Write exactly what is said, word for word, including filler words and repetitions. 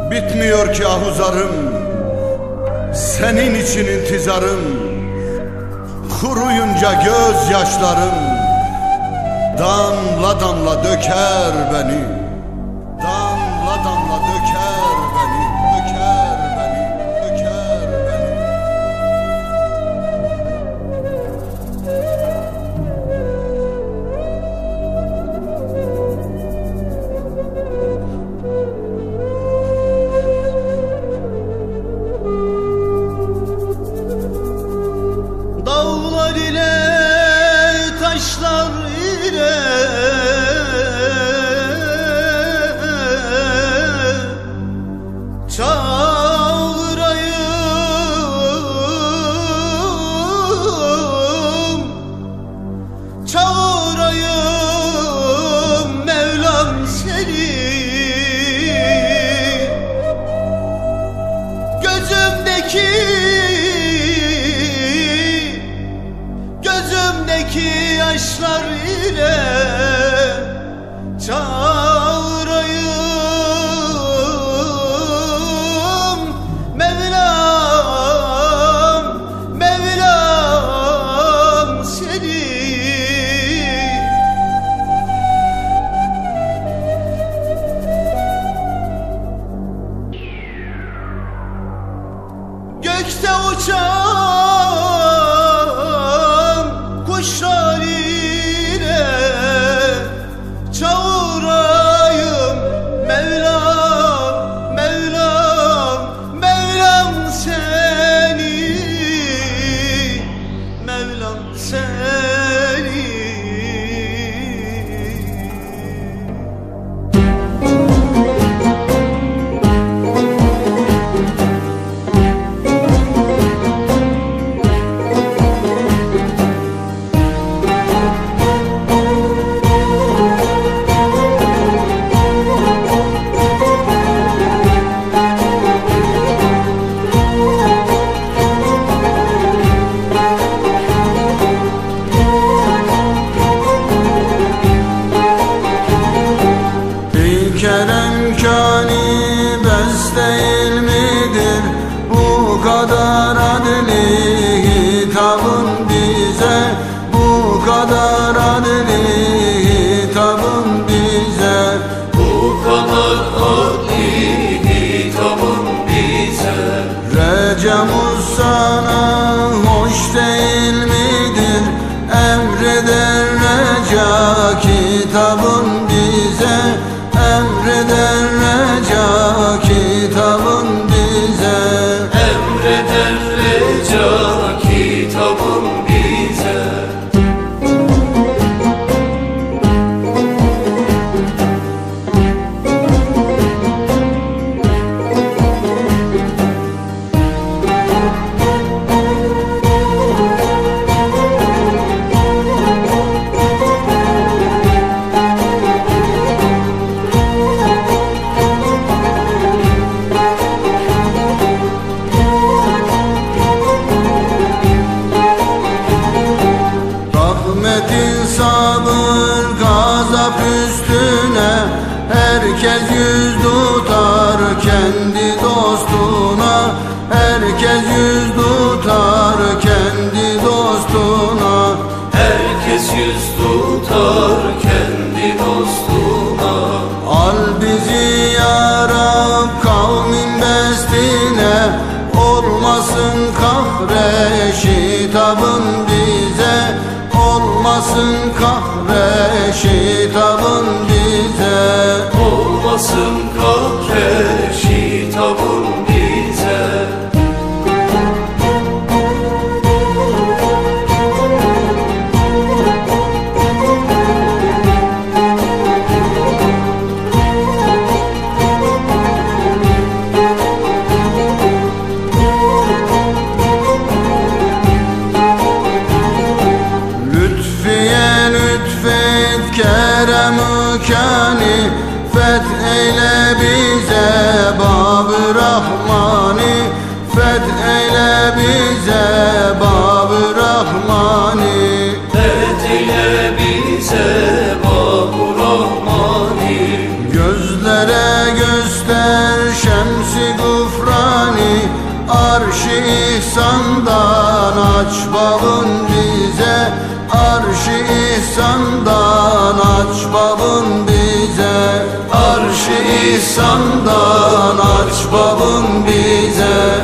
Bitmiyor ki ahuzarım, senin için intizarım. Kuruyunca gözyaşlarım damla damla döker beni. Damla damla döker beni, döker beni, döker beni. Dağlar ile taşlar ile çağırayım, çağırayım Mevlam seni. Gözümdeki Gözümdeki yaşlar ile çağırayım Mevlam, Mevlam seni. Gökte uçan kuşlar ile çağırayım Mevlam, Mevlam, Mevlam seni, Mevlam seni. Keremkani bes değil midir bu kadar adli hitabın bize, bu kadar adli hitabın bize, bu kadar adli hitabın bize. Recemuz sana hoş değil midir, emreder reca kitabın bize, emreder reca kitabın bize, emreder reca kitabın bize. Rahmetin sabır gazap üstüne, herkes yüz tutar kendi dostuna, herkes yüz tutar kendi dostuna, herkes yüz tutar kendi dostuna. Al bizi ya Rab kavmin bestine, olmasın kahre şitabın bize, olmasın kahre şitabın bize, olmasın kahre şitabın bize. Kerem-ü Kani feth eyle bize Babı Gözlere göster şemsi gufrani, arş-ı ihsandan aç babın bize, arş-ı ihsandan aç babın bize, arş-ı ihsandan aç babın bize.